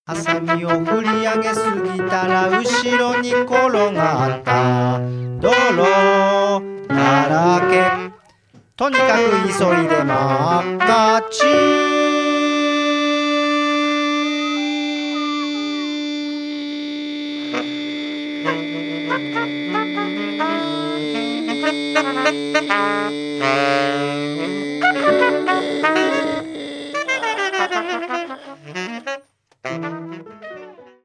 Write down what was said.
ハサミを振り上げすぎたら後ろに転がった。泥だらけ。とにかく急いで真っ赤ち。